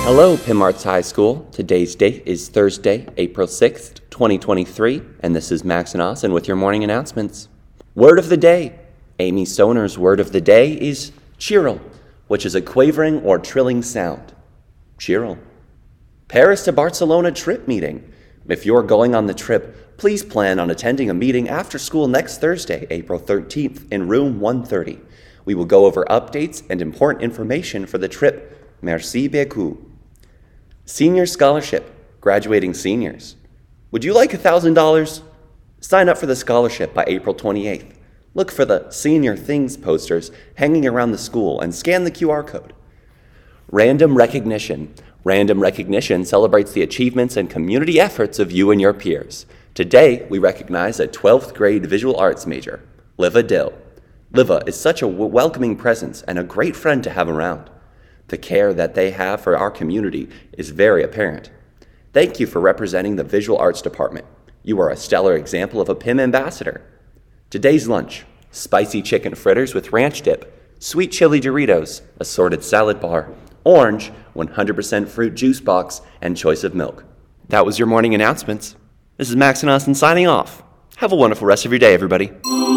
Hello, Pim Arts High School. Today's date is Thursday, April 6th, 2023, and this is Max and Austin with your morning announcements. Word of the day. Amy Stoner's word of the day is chirl, which is a quavering or trilling sound. Chirl. Paris to Barcelona trip meeting. If you're going on the trip, please plan on attending a meeting after school next Thursday, April 13th, in room 130. We will go over updates and important information for the trip. Merci beaucoup. Senior Scholarship, graduating seniors. Would you like $1,000? Sign up for the scholarship by April 28th. Look for the Senior Things posters hanging around the school and scan the QR code. Random Recognition. Random Recognition celebrates the achievements and community efforts of you and your peers. Today, we recognize a 12th grade visual arts major, Liva Dill. Liva is such a welcoming presence and a great friend to have around. The care that they have for our community is very apparent. Thank you for representing the Visual Arts Department. You are a stellar example of a PIM ambassador. Today's lunch: spicy chicken fritters with ranch dip, sweet chili Doritos, assorted salad bar, orange, 100% fruit juice box, and choice of milk. That was your morning announcements. This is Max and Austin signing off. Have a wonderful rest of your day, everybody.